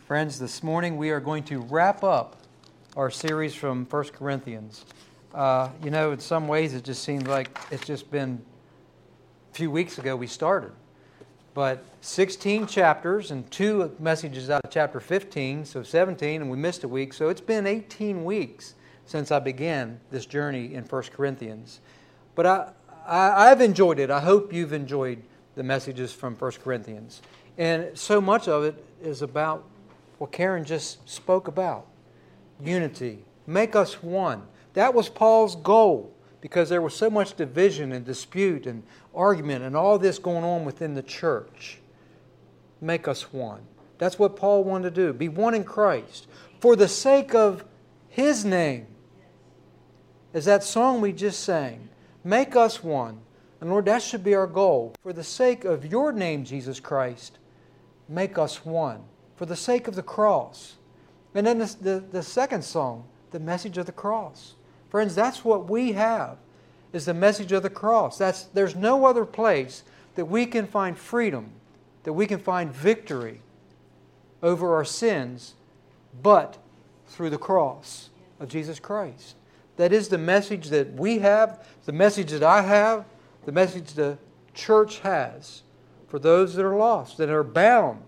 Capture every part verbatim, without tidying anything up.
Friends, this morning we are going to wrap up our series from First Corinthians. Uh, you know, in some ways it just seems like it's just been a few weeks ago we started. But sixteen chapters and two messages out of chapter fifteen, so seventeen, and we missed a week. So it's been eighteen weeks since I began this journey in First Corinthians. But I, I, I've enjoyed it. I hope you've enjoyed the messages from First Corinthians. And so much of it is about what Karen just spoke about. Unity. Make us one. That was Paul's goal, because there was so much division and dispute and argument and all this going on within the church. Make us one. That's what Paul wanted to do. Be one in Christ. For the sake of His name. As that song we just sang. Make us one. And Lord, that should be our goal. For the sake of Your name, Jesus Christ, make us one. For the sake of the cross. And then the, the, the second song, the message of the cross. Friends, that's what we have, is the message of the cross. That's, there's no other place that we can find freedom, that we can find victory over our sins, but through the cross of Jesus Christ. That is the message that we have, the message that I have, the message the church has for those that are lost, that are bound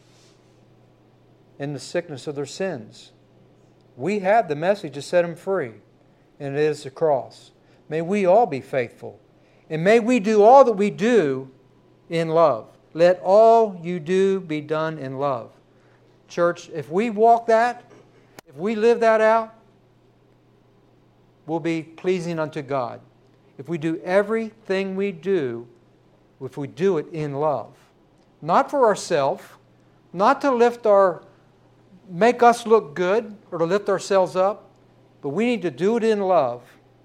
in the sickness of their sins. We have the message to set them free, and it is the cross. May we all be faithful, and may we do all that we do in love. Let all you do be done in love. Church, if we walk that, if we live that out, we'll be pleasing unto God. If we do everything we do, if we do it in love. Not for ourselves, not to lift our make us look good or to lift ourselves up, but we need to do it in love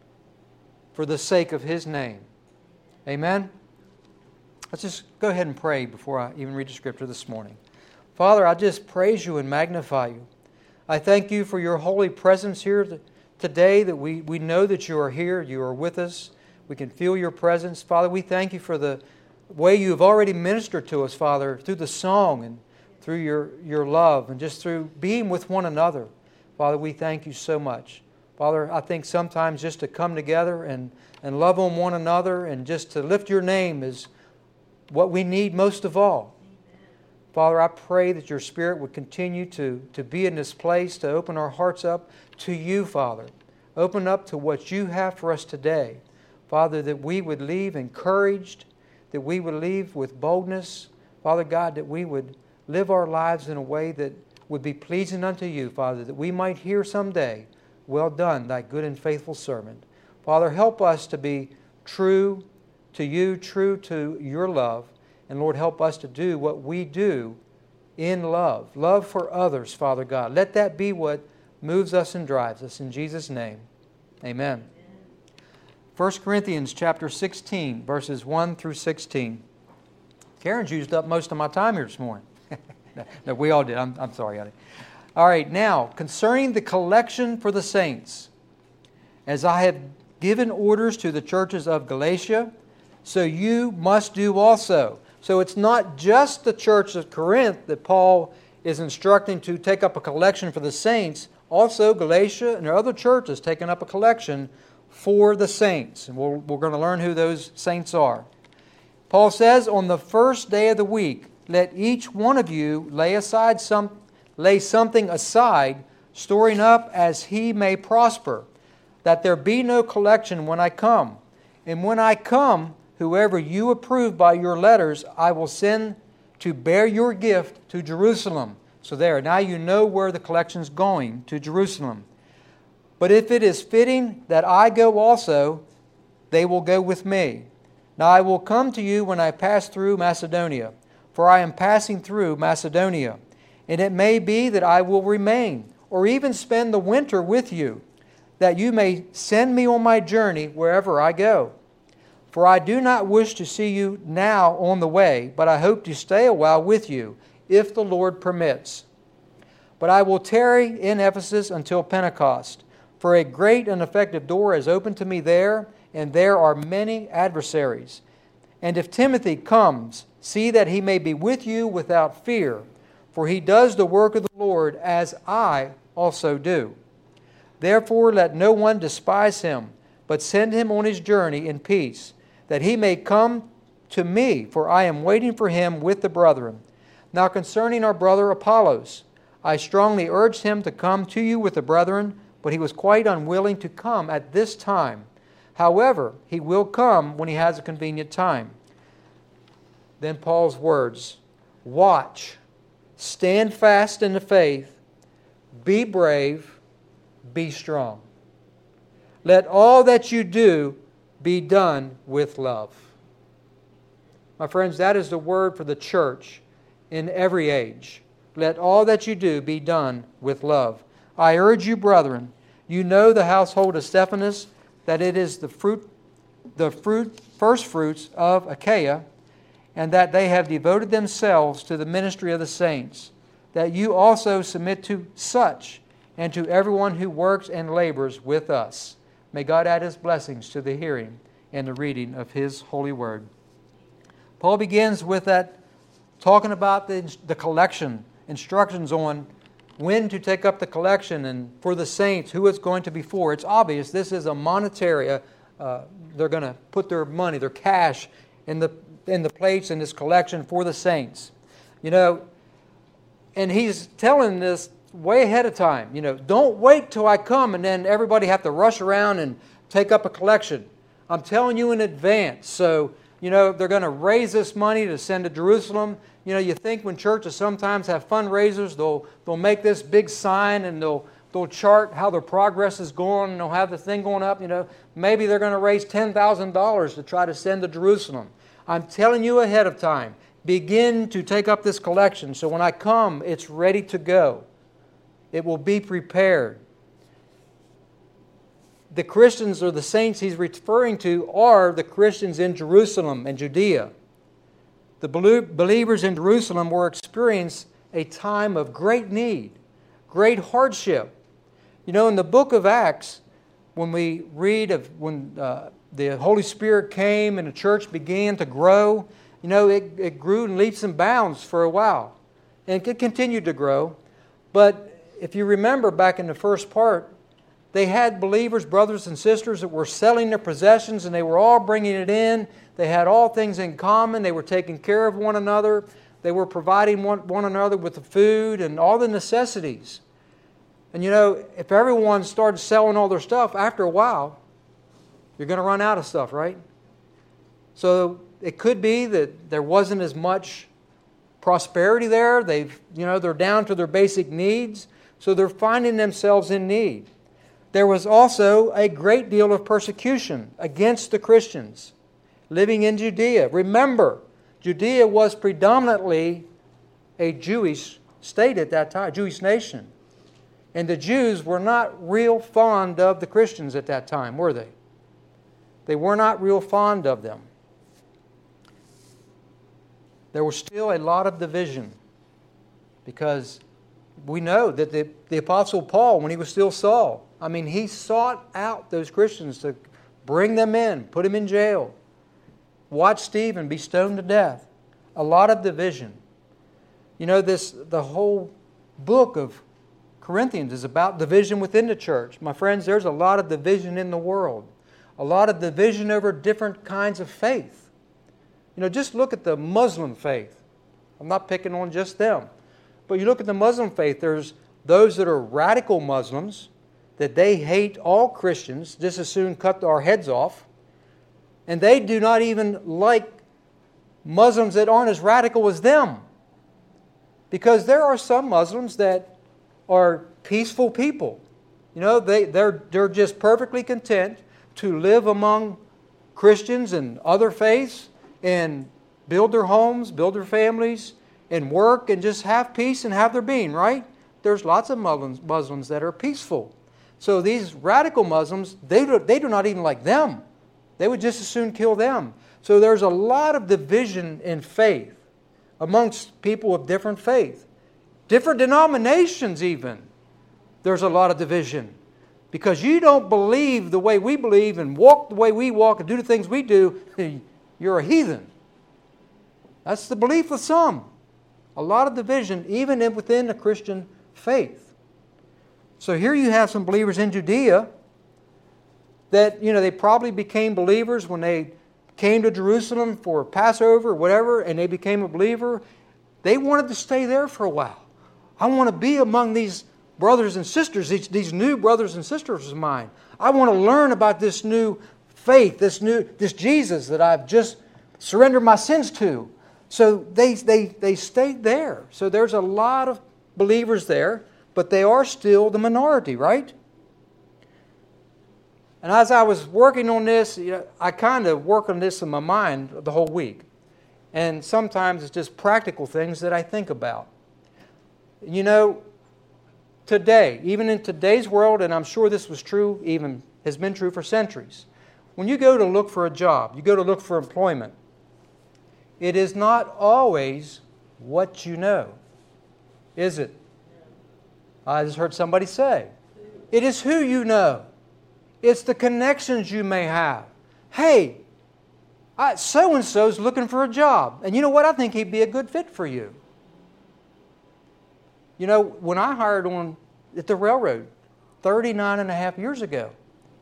for the sake of His name. Amen? Let's just go ahead and pray before I even read the scripture this morning. Father, I just praise You and magnify You. I thank You for Your holy presence here today, that we, we know that You are here, You are with us. We can feel Your presence. Father, we thank You for the way You have already ministered to us, Father, through the song and through your, your love and just through being with one another. Father, we thank You so much. Father, I think sometimes just to come together and, and love on one another and just to lift Your name is what we need most of all. Father, I pray that Your Spirit would continue to, to be in this place, to open our hearts up to You, Father. Open up to what You have for us today. Father, that we would leave encouraged, that we would leave with boldness. Father God, that we would live our lives in a way that would be pleasing unto You, Father, that we might hear someday, well done, Thy good and faithful servant. Father, help us to be true to You, true to Your love. And Lord, help us to do what we do in love. Love for others, Father God. Let that be what moves us and drives us. In Jesus' name, amen. First Corinthians chapter sixteen, verses one through sixteen. Karen's used up most of my time here this morning. No, we all did. I'm, I'm sorry, honey. All right, now, concerning the collection for the saints, as I have given orders to the churches of Galatia, so you must do also. So it's not just the church of Corinth that Paul is instructing to take up a collection for the saints. Also, Galatia and other churches taking up a collection for the saints. And we're, we're going to learn who those saints are. Paul says, on the first day of the week, let each one of you lay aside some, lay something aside, storing up as he may prosper, that there be no collection when I come. And when I come, whoever you approve by your letters, I will send to bear your gift to Jerusalem. So there, now you know where the collection's going, to Jerusalem. But if it is fitting that I go also, they will go with me. Now I will come to you when I pass through Macedonia. For I am passing through Macedonia, and it may be that I will remain, or even spend the winter with you, that you may send me on my journey wherever I go. For I do not wish to see you now on the way, but I hope to stay a while with you, if the Lord permits. But I will tarry in Ephesus until Pentecost, for a great and effective door is opened to me there, and there are many adversaries. And if Timothy comes, see that he may be with you without fear, for he does the work of the Lord Lord, as I also do. Therefore let no one despise him, but send him on his journey in peace, that he may come to me, for I am waiting for him with the brethren. Now concerning our brother Apollos, I strongly urged him to come to you with the brethren, but he was quite unwilling to come at this time. However, he will come when he has a convenient time. Then Paul's words, watch, stand fast in the faith, be brave, be strong. Let all that you do be done with love. My friends, that is the word for the church in every age. Let all that you do be done with love. I urge you, brethren, you know the household of Stephanas, that it is the fruit, the fruit, first fruits of Achaia, and that they have devoted themselves to the ministry of the saints, that you also submit to such, and to everyone who works and labors with us. May God add His blessings to the hearing and the reading of His holy word. Paul begins with that, talking about the, the collection, instructions on when to take up the collection, and for the saints, who it's going to be for. It's obvious this is a monetary, uh, they're going to put their money, their cash in the, in the plates in this collection for the saints. You know, and he's telling this way ahead of time. You know, don't wait till I come and then everybody have to rush around and take up a collection. I'm telling you in advance. So, you know, they're going to raise this money to send to Jerusalem. You know, you think when churches sometimes have fundraisers, they'll they'll make this big sign and they'll they'll chart how their progress is going, and they'll have the thing going up. You know, maybe they're going to raise ten thousand dollars to try to send to Jerusalem. I'm telling you ahead of time, begin to take up this collection so when I come, it's ready to go. It will be prepared. The Christians, or the saints he's referring to, are the Christians in Jerusalem and Judea. The believers in Jerusalem were experiencing a time of great need, great hardship. You know, in the book of Acts, when we read of when uh, the Holy Spirit came and the church began to grow, you know, it, it grew in leaps and bounds for a while. And it continued to grow. But if you remember back in the first part, they had believers, brothers and sisters, that were selling their possessions, and they were all bringing it in. They had all things in common. They were taking care of one another. They were providing one, one another with the food and all the necessities. And you know, if everyone started selling all their stuff, after a while, you're going to run out of stuff, right? So it could be that there wasn't as much prosperity there. They've, you know, they're down to their basic needs, so they're finding themselves in need. There was also a great deal of persecution against the Christians living in Judea. Remember, Judea was predominantly a Jewish state at that time, Jewish nation. And the Jews were not real fond of the Christians at that time, were they? They were not real fond of them. There was still a lot of division, because we know that the, the Apostle Paul, when he was still Saul, I mean, he sought out those Christians to bring them in, put them in jail, watch Stephen be stoned to death. A lot of division. You know, this the whole book of Corinthians is about division within the church. My friends, there's a lot of division in the world. A lot of division over different kinds of faith. You know, just look at the Muslim faith. I'm not picking on just them. But you look at the Muslim faith, there's those that are radical Muslims, that they hate all Christians, just as soon cut our heads off. And they do not even like Muslims that aren't as radical as them. Because there are some Muslims that are peaceful people. You know, they, they're, they're just perfectly content to live among Christians and other faiths and build their homes, build their families, and work and just have peace and have their being, right? There's lots of Muslims, Muslims that are peaceful. So these radical Muslims, they do, they do not even like them. They would just as soon kill them. So there's a lot of division in faith amongst people of different faith. Different denominations even. There's a lot of division. Because you don't believe the way we believe and walk the way we walk and do the things we do, you're a heathen. That's the belief of some. A lot of division even within the Christian faith. So here you have some believers in Judea that, you know, they probably became believers when they came to Jerusalem for Passover or whatever, and they became a believer. They wanted to stay there for a while. I want to be among these brothers and sisters, these, these new brothers and sisters of mine. I want to learn about this new faith, this new this Jesus that I've just surrendered my sins to. So they, they, they stayed there. So there's a lot of believers there, but they are still the minority, right? And as I was working on this, you know, I kind of work on this in my mind the whole week. And sometimes it's just practical things that I think about. You know, today, even in today's world, and I'm sure this was true, even has been true for centuries, when you go to look for a job, you go to look for employment, it is not always what you know, is it? I just heard somebody say, it is who you know. It's the connections you may have. Hey, I, so-and-so's looking for a job. And you know what? I think he'd be a good fit for you. You know, when I hired on at the railroad thirty-nine and a half years ago,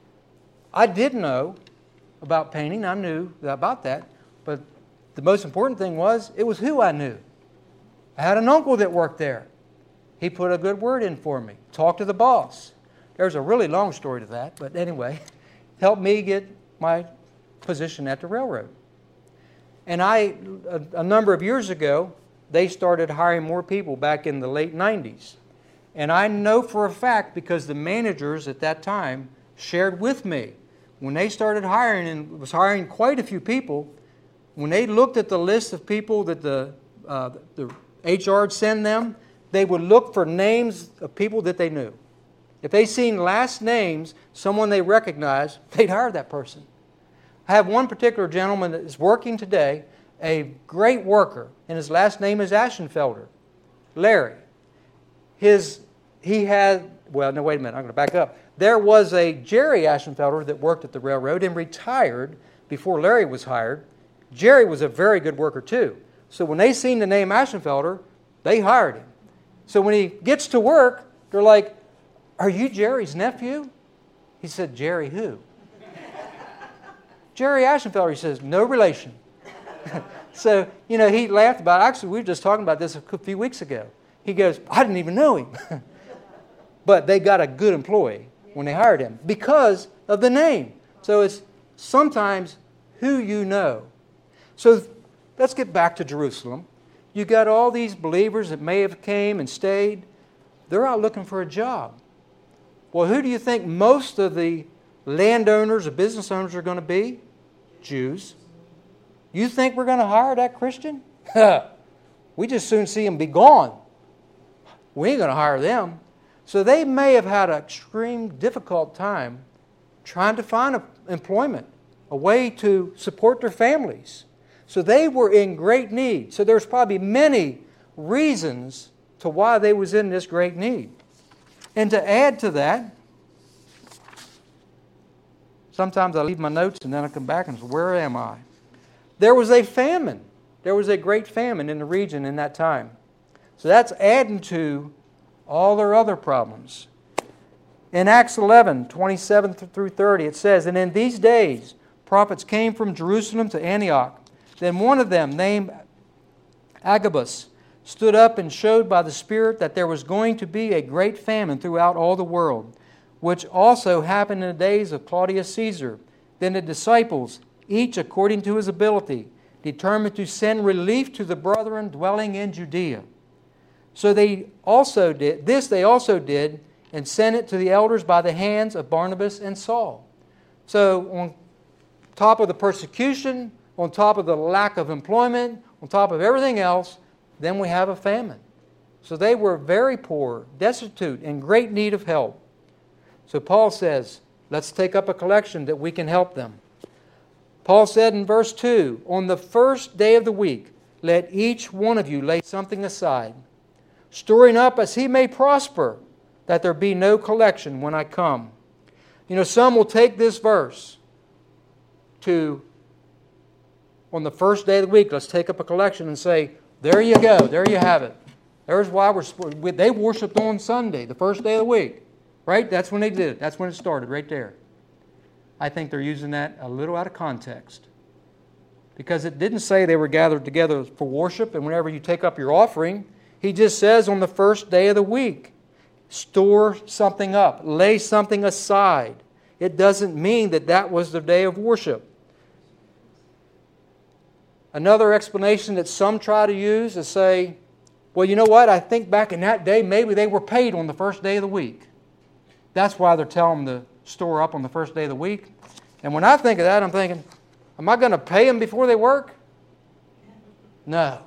I did know about painting. I knew about that. But the most important thing was, it was who I knew. I had an uncle that worked there. He put a good word in for me. Talked to the boss. There's a really long story to that, but anyway, helped me get my position at the railroad. And I, a, a number of years ago, they started hiring more people back in the late nineties. And I know for a fact, because the managers at that time shared with me, when they started hiring, and was hiring quite a few people, when they looked at the list of people that the, uh, the H R would send them, they would look for names of people that they knew. If they seen last names, someone they recognized, they'd hire that person. I have one particular gentleman that is working today, a great worker, and his last name is Ashenfelder, Larry. His, he had, well, no, wait a minute, I'm going to back up. There was a Jerry Ashenfelder that worked at the railroad and retired before Larry was hired. Jerry was a very good worker too. So when they seen the name Ashenfelder, they hired him. So when he gets to work, they're like, "Are you Jerry's nephew?" He said, "Jerry who?" "Jerry Ashenfelder." He says, "No relation." So, you know, he laughed about it. Actually, we were just talking about this a few weeks ago. He goes, "I didn't even know him." But they got a good employee when they hired him because of the name. So it's sometimes who you know. So let's get back to Jerusalem. You got all these believers that may have came and stayed. They're out looking for a job. Well, who do you think most of the landowners or business owners are going to be? Jews. You think we're going to hire that Christian? We just soon see them be gone. We ain't going to hire them. So they may have had an extreme difficult time trying to find employment, a way to support their families. So they were in great need. So there's probably many reasons to why they was in this great need. And to add to that, sometimes I leave my notes and then I come back and say, where am I? There was a famine. There was a great famine in the region in that time. So that's adding to all their other problems. In Acts eleven, twenty-seven through thirty, it says, "And in these days prophets came from Jerusalem to Antioch. Then one of them, named Agabus, stood up and showed by the Spirit that there was going to be a great famine throughout all the world, which also happened in the days of Claudius Caesar. Then the disciples, each according to his ability, determined to send relief to the brethren dwelling in Judea. So they also did this they also did, and sent it to the elders by the hands of Barnabas and Saul." So on top of the persecution, on top of the lack of employment, on top of everything else, then we have a famine. So they were very poor, destitute, in great need of help. So Paul says, let's take up a collection that we can help them. Paul said in verse two, "On the first day of the week, let each one of you lay something aside, storing up as he may prosper, that there be no collection when I come." You know, some will take this verse to, on the first day of the week, let's take up a collection and say, there you go, there you have it. There's why we're, they worshiped on Sunday, the first day of the week. Right? That's when they did it. That's when it started, right there. I think they're using that a little out of context. Because it didn't say they were gathered together for worship, and whenever you take up your offering, he just says on the first day of the week, store something up, lay something aside. It doesn't mean that that was the day of worship. Another explanation that some try to use is say, well, you know what? I think back in that day, maybe they were paid on the first day of the week. That's why they're telling them to store up on the first day of the week. And when I think of that, I'm thinking, am I going to pay them before they work? No.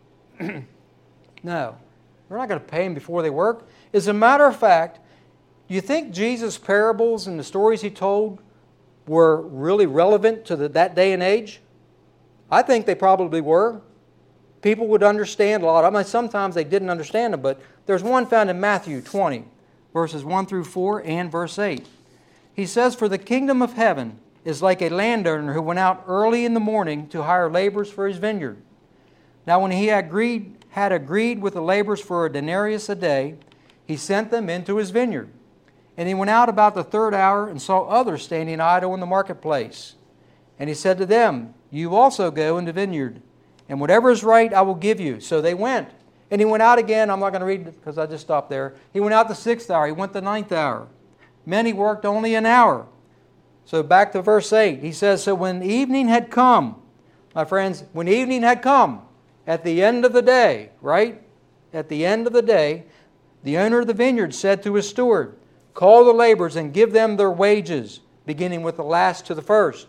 No. We're not going to pay them before they work. As a matter of fact, do you think Jesus' parables and the stories he told were really relevant to the, that day and age? I think they probably were. People would understand a lot. I mean, sometimes they didn't understand them, but there's one found in Matthew twenty, verses one through four and verse eight. He says, "For the kingdom of heaven is like a landowner who went out early in the morning to hire laborers for his vineyard. Now when he had agreed, had agreed with the laborers for a denarius a day, he sent them into his vineyard. And he went out about the third hour and saw others standing idle in the marketplace. And he said to them, you also go into the vineyard, and whatever is right I will give you. So they went. And he went out again. I'm not going to read it because I just stopped there. He went out the sixth hour. He went the ninth hour. Many worked only an hour." So back to verse eight. He says, "So when evening had come," my friends, when evening had come, at the end of the day, right? At the end of the day, the owner of the vineyard said to his steward, call the laborers and give them their wages, beginning with the last to the first.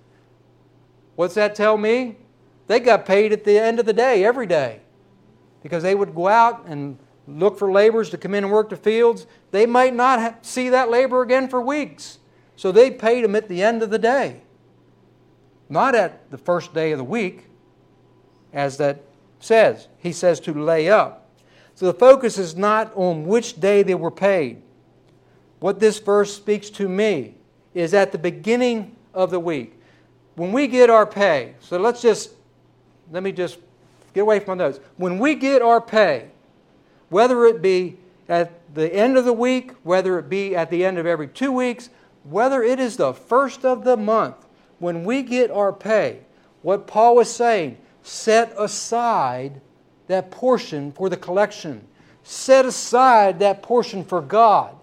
What's that tell me? They got paid at the end of the day, every day. Because they would go out and look for laborers to come in and work the fields. They might not ha- see that labor again for weeks. So they paid them at the end of the day. Not at the first day of the week, as that says. He says to lay up. So the focus is not on which day they were paid. What this verse speaks to me is at the beginning of the week. When we get our pay, so let's just, let me just get away from my notes. When we get our pay, whether it be at the end of the week, whether it be at the end of every two weeks, whether it is the first of the month, when we get our pay, what Paul was saying, set aside that portion for the collection. Set aside that portion for God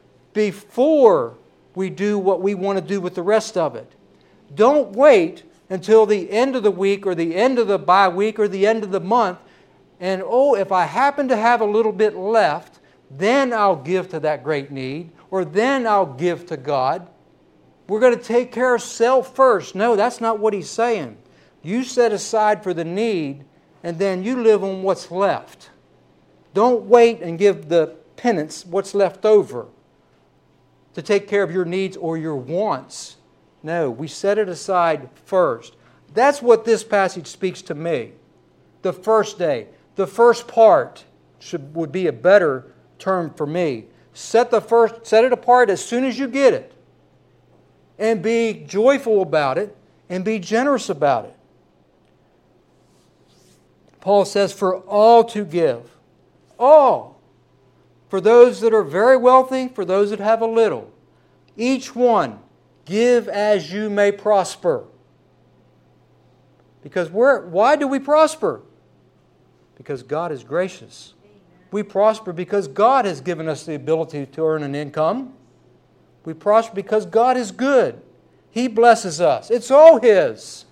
before we do what we want to do with the rest of it. Don't wait until the end of the week or the end of the bye week or the end of the month and, oh, if I happen to have a little bit left, then I'll give to that great need, or then I'll give to God. We're going to take care of self first. No, that's not what he's saying. You set aside for the need, and then you live on what's left. Don't wait and give the penance what's left over to take care of your needs or your wants. No, we set it aside first. That's what this passage speaks to me. The first day, the first part should, would be a better term for me. Set the first, set it apart as soon as you get it. And be joyful about it and be generous about it. Paul says, for all to give. All. For those that are very wealthy, for those that have a little. Each one, give as you may prosper. Because we're, why do we prosper? Because God is gracious. We prosper because God has given us the ability to earn an income. We prosper because God is good. He blesses us. It's all His.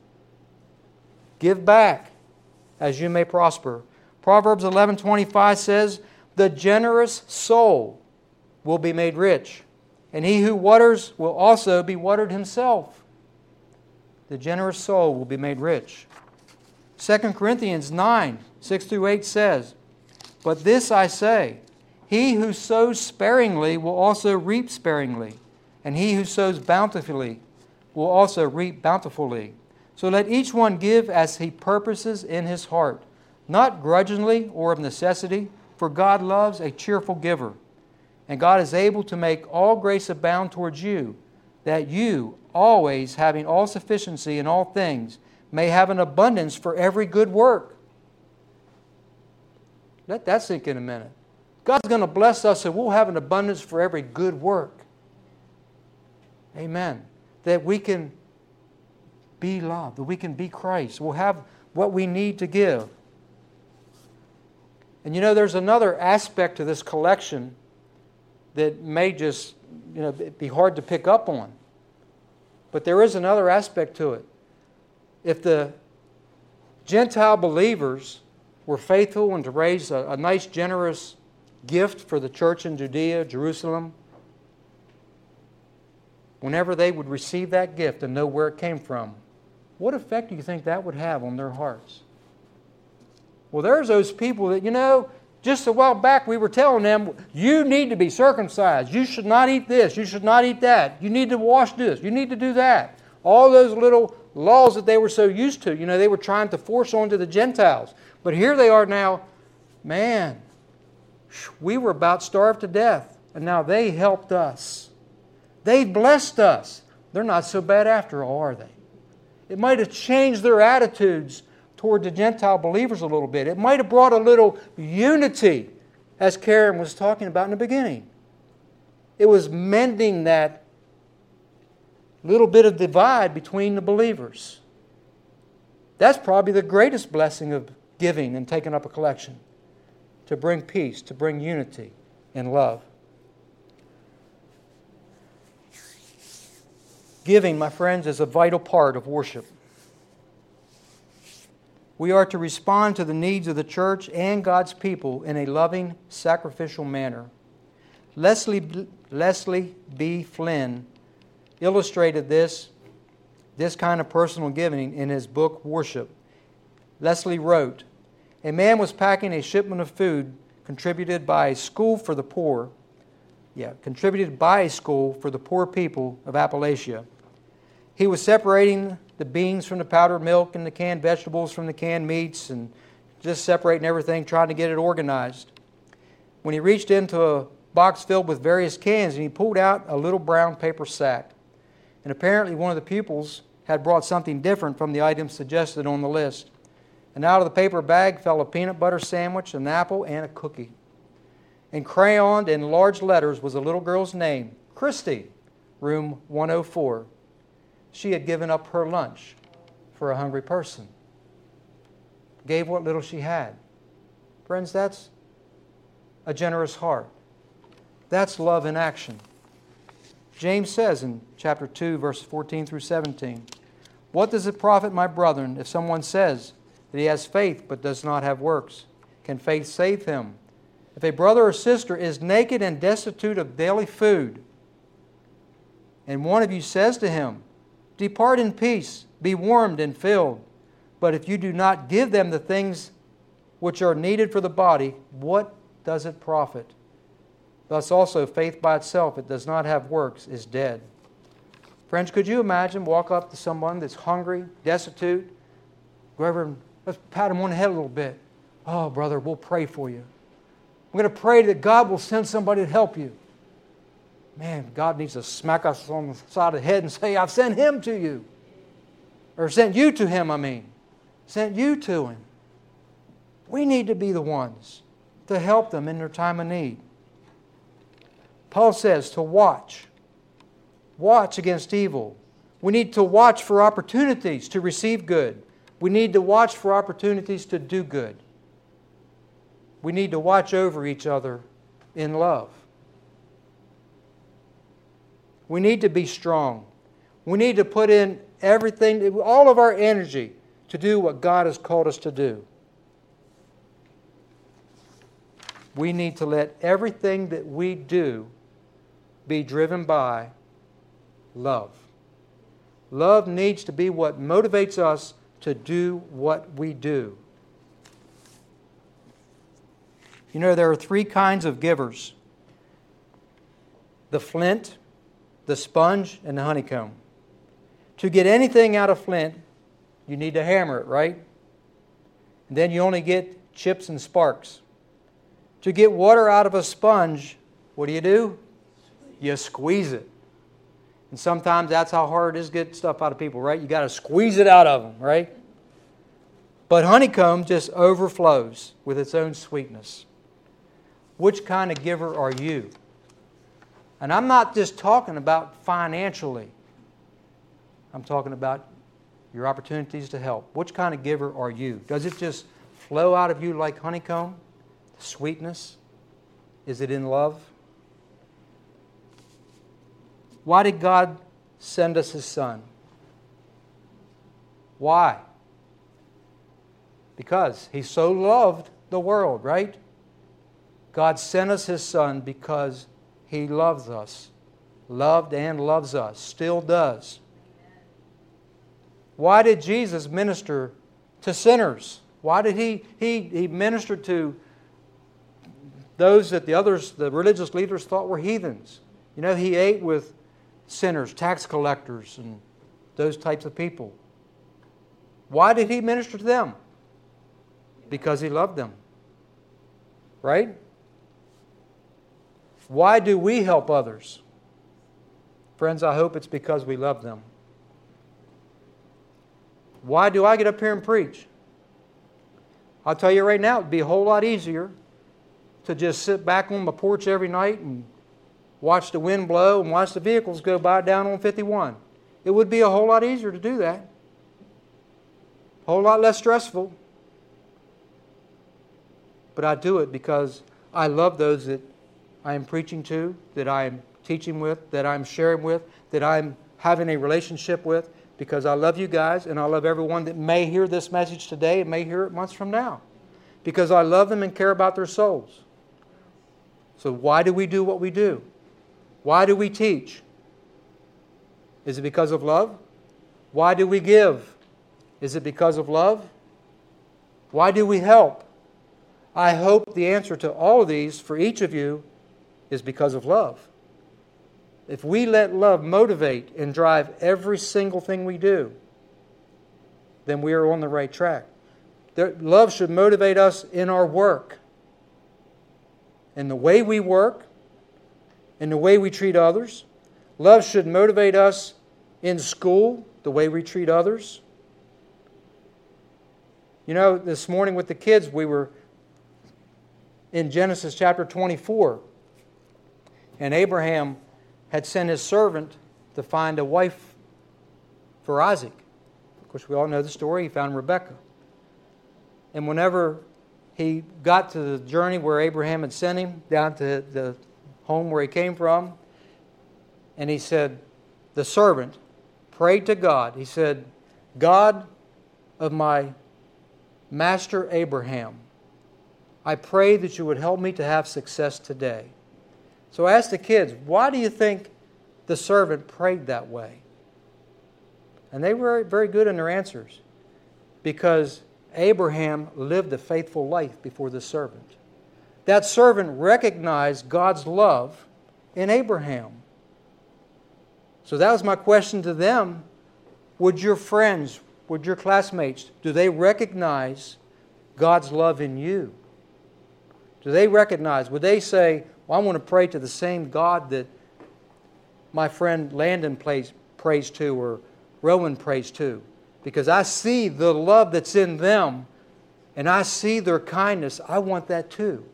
Give back as you may prosper. Proverbs eleven twenty-five says, the generous soul will be made rich, and he who waters will also be watered himself. The generous soul will be made rich. Second Corinthians nine, six through eight says, but this I say, he who sows sparingly will also reap sparingly, and he who sows bountifully will also reap bountifully. So let each one give as he purposes in his heart, not grudgingly or of necessity, for God loves a cheerful giver. And God is able to make all grace abound towards you, that you, always having all sufficiency in all things, may have an abundance for every good work. Let that sink in a minute. God's going to bless us and we'll have an abundance for every good work. Amen. That we can be love, that we can be Christ. We'll have what we need to give. And you know, there's another aspect to this collection that may just, you know, be hard to pick up on. But there is another aspect to it. If the Gentile believers were faithful and to raise a, a nice, generous gift for the church in Judea, Jerusalem, whenever they would receive that gift and know where it came from, what effect do you think that would have on their hearts? Well, there's those people that, you know, just a while back we were telling them, you need to be circumcised. You should not eat this. You should not eat that. You need to wash this. You need to do that. All those little laws that they were so used to, you know, they were trying to force onto the Gentiles. But here they are now, man, we were about starved to death, and now they helped us. They blessed us. They're not so bad after all, are they? It might have changed their attitudes toward the Gentile believers a little bit. It might have brought a little unity, as Karen was talking about in the beginning. It was mending that little bit of divide between the believers. That's probably the greatest blessing of giving and taking up a collection. To bring peace, to bring unity and love. Giving, my friends, is a vital part of worship. We are to respond to the needs of the church and God's people in a loving, sacrificial manner. Leslie, Leslie B. Flynn illustrated this, this kind of personal giving in his book, Worship. Leslie wrote, "A man was packing a shipment of food contributed by a school for the poor, yeah, contributed by a school for the poor people of Appalachia. He was separating the beans from the powdered milk and the canned vegetables from the canned meats and just separating everything, trying to get it organized. When he reached into a box filled with various cans, and he pulled out a little brown paper sack. And apparently one of the pupils had brought something different from the items suggested on the list. And out of the paper bag fell a peanut butter sandwich, an apple, and a cookie. And crayoned in large letters was a little girl's name, Christy, room one oh four. She had given up her lunch for a hungry person. Gave what little she had. Friends, that's a generous heart. That's love in action. James says in chapter two, verses fourteen through seventeen, "What does it profit, my brethren, if someone says that he has faith but does not have works? Can faith save him? If a brother or sister is naked and destitute of daily food, and one of you says to him, 'Depart in peace, be warmed and filled,' but if you do not give them the things which are needed for the body, what does it profit? Thus also faith by itself, it does not have works, is dead." Friends, could you imagine walk up to someone that's hungry, destitute, go over and let's pat him on the head a little bit. "Oh, brother, we'll pray for you. We're going to pray that God will send somebody to help you." Man, God needs to smack us on the side of the head and say, "I've sent him to you." Or sent you to him, I mean. Sent you to him. We need to be the ones to help them in their time of need. Paul says to watch. Watch against evil. We need to watch for opportunities to receive good. We need to watch for opportunities to do good. We need to watch over each other in love. We need to be strong. We need to put in everything, all of our energy to do what God has called us to do. We need to let everything that we do be driven by love. Love needs to be what motivates us to do what we do. You know, there are three kinds of givers: the flint, the sponge, and the honeycomb. To get anything out of flint, you need to hammer it, right? And then you only get chips and sparks. To get water out of a sponge, what do you do? You squeeze it. And sometimes that's how hard it is to get stuff out of people, right? You got to squeeze it out of them, right? But honeycomb just overflows with its own sweetness. Which kind of giver are you? And I'm not just talking about financially. I'm talking about your opportunities to help. Which kind of giver are you? Does it just flow out of you like honeycomb? Sweetness? Is it in love? Why did God send us His Son? Why? Because He so loved the world, right? God sent us His Son because He loves us. Loved and loves us. Still does. Why did Jesus minister to sinners? Why did He, He, He ministered to those that the others, the religious leaders thought were heathens? You know, He ate with sinners, tax collectors, and those types of people. Why did He minister to them? Because He loved them. Right? Why do we help others? Friends, I hope it's because we love them. Why do I get up here and preach? I'll tell you right now, it'd be a whole lot easier to just sit back on my porch every night and watch the wind blow and watch the vehicles go by down on fifty-one. It would be a whole lot easier to do that. A whole lot less stressful. But I do it because I love those that I am preaching to, that I am teaching with, that I'm sharing with, that I'm having a relationship with, because I love you guys and I love everyone that may hear this message today and may hear it months from now. Because I love them and care about their souls. So why do we do what we do? Why do we teach? Is it because of love? Why do we give? Is it because of love? Why do we help? I hope the answer to all of these for each of you is because of love. If we let love motivate and drive every single thing we do, then we are on the right track. Love should motivate us in our work, in the way we work, in the way we treat others. Love should motivate us in school, the way we treat others. You know, this morning with the kids, we were in Genesis chapter twenty-four, and Abraham had sent his servant to find a wife for Isaac. Of course, we all know the story. He found Rebekah. And whenever he got to the journey where Abraham had sent him, down to the home where he came from, and he said, the servant prayed to God. He said, God of my master Abraham, I pray that you would help me to have success today. So I asked the kids, why do you think the servant prayed that way? And they were very good in their answers. Because Abraham lived a faithful life before the servant. That servant recognized God's love in Abraham. So that was my question to them. Would your friends, would your classmates, do they recognize God's love in you? Do they recognize, would they say, well, I want to pray to the same God that my friend Landon plays, prays to, or Rowan prays to? Because I see the love that's in them, and I see their kindness. I want that too.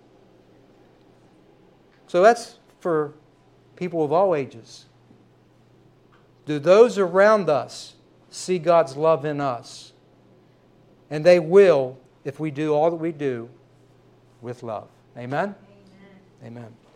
So that's for people of all ages. Do those around us see God's love in us? And they will if we do all that we do with love. Amen? Amen. Amen.